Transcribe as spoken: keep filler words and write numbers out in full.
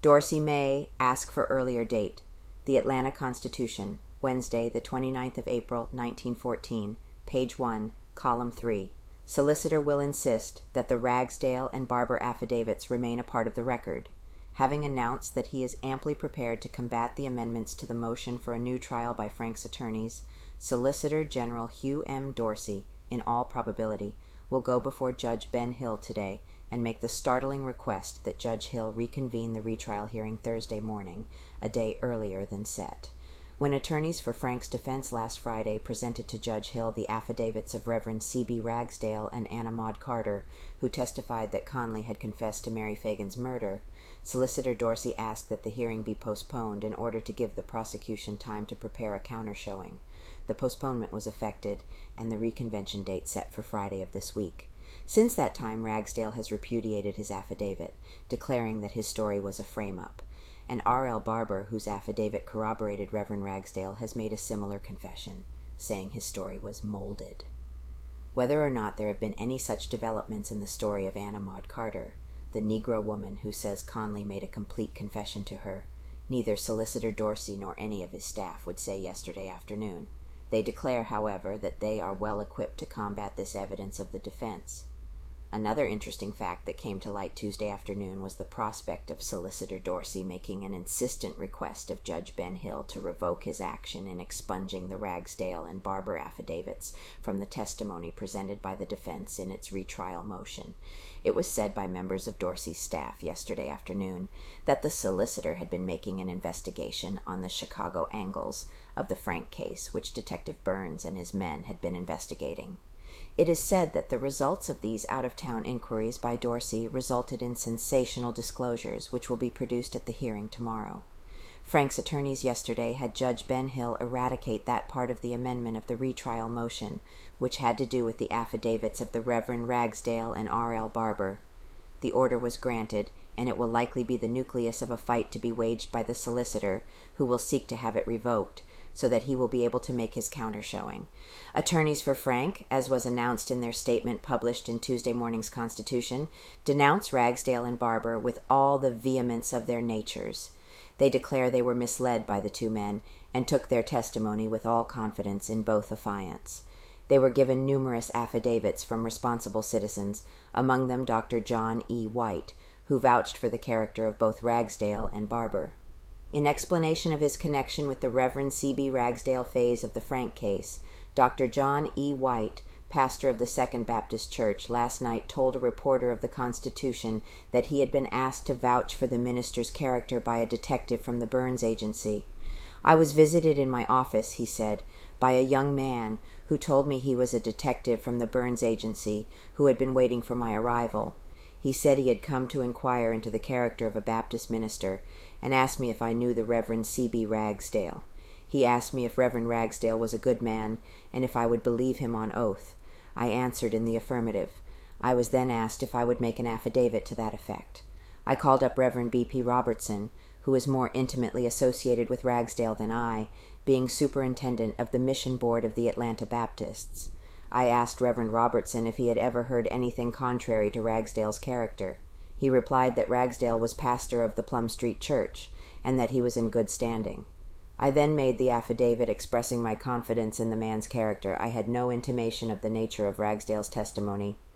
Dorsey may ask for earlier date. The Atlanta Constitution, Wednesday, the twenty-ninth of April, nineteen fourteen, page one, column three. Solicitor will insist that the Ragsdale and Barber affidavits remain a part of the record. Having announced that he is amply prepared to combat the amendments to the motion for a new trial by Frank's attorneys, Solicitor General Hugh M. Dorsey, in all probability, will go before Judge Ben Hill today and make the startling request that Judge Hill reconvene the retrial hearing Thursday morning, a day earlier than set. When attorneys for Frank's defense last Friday presented to Judge Hill the affidavits of Reverend C B Ragsdale and Anna Maud Carter, who testified that Conley had confessed to Mary Fagan's murder, Solicitor Dorsey asked that the hearing be postponed in order to give the prosecution time to prepare a counter-showing. The postponement was effected, and the reconvention date set for Friday of this week. Since that time, Ragsdale has repudiated his affidavit, declaring that his story was a frame-up, and R L Barber, whose affidavit corroborated Reverend Ragsdale, has made a similar confession, saying his story was molded. Whether or not there have been any such developments in the story of Anna Maud Carter, the Negro woman who says Conley made a complete confession to her, neither Solicitor Dorsey nor any of his staff would say yesterday afternoon. They declare, however, that they are well equipped to combat this evidence of the defense. Another interesting fact that came to light Tuesday afternoon was the prospect of Solicitor Dorsey making an insistent request of Judge Ben Hill to revoke his action in expunging the Ragsdale and Barber affidavits from the testimony presented by the defense in its retrial motion. It was said by members of Dorsey's staff yesterday afternoon that the solicitor had been making an investigation on the Chicago angles of the Frank case, which Detective Burns and his men had been investigating. It is said that the results of these out-of-town inquiries by Dorsey resulted in sensational disclosures, which will be produced at the hearing tomorrow. Frank's attorneys yesterday had Judge Ben Hill eradicate that part of the amendment of the retrial motion, which had to do with the affidavits of the Reverend Ragsdale and R L Barber. The order was granted, and it will likely be the nucleus of a fight to be waged by the solicitor, who will seek to have it revoked, so that he will be able to make his counter-showing. Attorneys for Frank, as was announced in their statement published in Tuesday morning's Constitution, denounce Ragsdale and Barber with all the vehemence of their natures. They declare they were misled by the two men, and took their testimony with all confidence in both affiance. They were given numerous affidavits from responsible citizens, among them Doctor John E. White, who vouched for the character of both Ragsdale and Barber. In explanation of his connection with the Reverend C B Ragsdale phase of the Frank case, Doctor John E. White, pastor of the Second Baptist Church, last night told a reporter of the Constitution that he had been asked to vouch for the minister's character by a detective from the Burns Agency. "I was visited in my office," he said, "by a young man who told me he was a detective from the Burns Agency who had been waiting for my arrival. He said he had come to inquire into the character of a Baptist minister, and asked me if I knew the Reverend C B Ragsdale. He asked me if Reverend Ragsdale was a good man, and if I would believe him on oath. I answered in the affirmative. I was then asked if I would make an affidavit to that effect. I called up Reverend B P Robertson, who is more intimately associated with Ragsdale than I, being superintendent of the Mission Board of the Atlanta Baptists. I asked Reverend Robertson if he had ever heard anything contrary to Ragsdale's character. He replied that Ragsdale was pastor of the Plum Street Church, and that he was in good standing. I then made the affidavit expressing my confidence in the man's character. I had no intimation of the nature of Ragsdale's testimony,